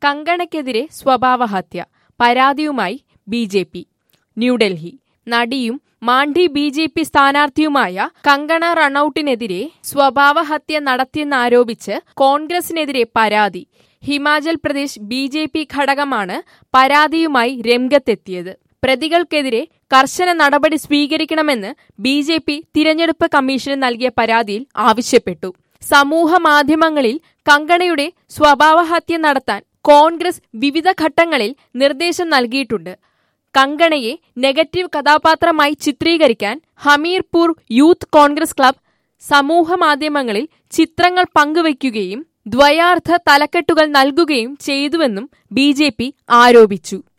കങ്കണയ്ക്കെതിരെ സ്വഭാവഹത്യ, പരാതിയുമായി ബി.ജെ.പി. ന്യൂഡൽഹി. നടിയും മാണ്ഡി ബി.ജെ.പി. സ്ഥാനാർത്ഥിയുമായ കങ്കണ റണൌട്ടിനെതിരെ സ്വഭാവഹത്യ നടത്തിയെന്നാരോപിച്ച് കോൺഗ്രസിനെതിരെ പരാതി. ഹിമാചൽ പ്രദേശ് ബി.ജെ.പി. ഘടകമാണ് പരാതിയുമായി രംഗത്തെത്തിയത്. പ്രതികൾക്കെതിരെ കർശന നടപടി സ്വീകരിക്കണമെന്ന് ബി.ജെ.പി. തിരഞ്ഞെടുപ്പ് കമ്മീഷന് നൽകിയ പരാതിയിൽ ആവശ്യപ്പെട്ടു. സമൂഹ മാധ്യമങ്ങളിൽ കങ്കണയുടെ സ്വഭാവഹത്യ നടത്താൻ കോൺഗ്രസ് വിവിധ ഘട്ടങ്ങളിൽ നിർദ്ദേശം നൽകിയിട്ടുണ്ട്. കങ്കണയെ നെഗറ്റീവ് കഥാപാത്രമായി ചിത്രീകരിക്കാൻ ഹമീർപൂർ യൂത്ത് കോൺഗ്രസ് ക്ലബ് സമൂഹമാധ്യമങ്ങളിൽ ചിത്രങ്ങൾ പങ്കുവയ്ക്കുകയും ദ്വയാർത്ഥ തലക്കെട്ടുകൾ നൽകുകയും ചെയ്തുവെന്നും ബി.ജെ.പി. ആരോപിച്ചു.